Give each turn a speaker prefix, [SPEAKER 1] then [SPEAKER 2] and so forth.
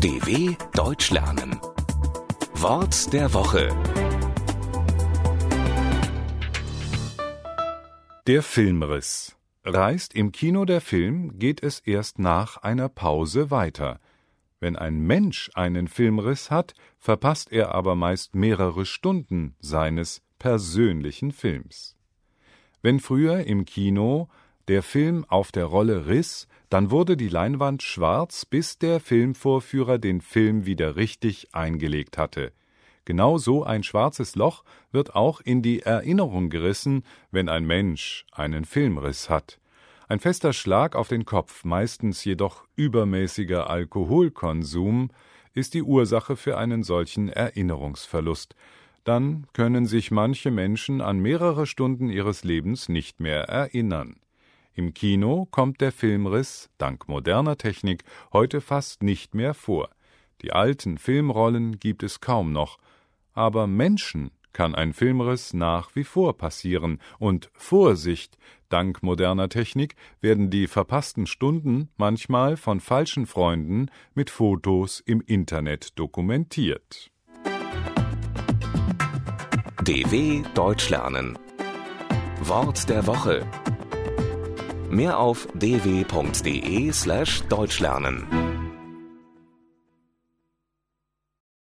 [SPEAKER 1] DW Deutsch lernen. Wort der Woche.
[SPEAKER 2] Der Filmriss. Reißt im Kino der Film, geht es erst nach einer Pause weiter. Wenn ein Mensch einen Filmriss hat, verpasst er aber meist mehrere Stunden seines persönlichen Films. Wenn früher im Kino der Film auf der Rolle riss, dann wurde die Leinwand schwarz, bis der Filmvorführer den Film wieder richtig eingelegt hatte. Genau so ein schwarzes Loch wird auch in die Erinnerung gerissen, wenn ein Mensch einen Filmriss hat. Ein fester Schlag auf den Kopf, meistens jedoch übermäßiger Alkoholkonsum, ist die Ursache für einen solchen Erinnerungsverlust. Dann können sich manche Menschen an mehrere Stunden ihres Lebens nicht mehr erinnern. Im Kino kommt der Filmriss, dank moderner Technik, heute fast nicht mehr vor. Die alten Filmrollen gibt es kaum noch. Aber Menschen kann ein Filmriss nach wie vor passieren. Und Vorsicht! Dank moderner Technik werden die verpassten Stunden manchmal von falschen Freunden mit Fotos im Internet dokumentiert.
[SPEAKER 1] DW Deutsch lernen. Wort der Woche. Mehr auf dw.de/deutschlernen.